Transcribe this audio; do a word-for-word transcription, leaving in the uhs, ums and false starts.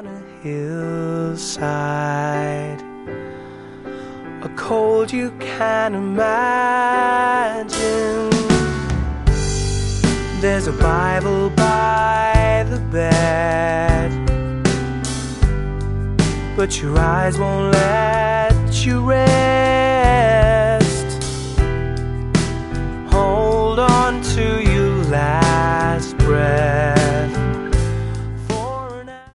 on a hillside, a cold you can't imagine. There's a Bible by the bed, but your eyes won't let you read.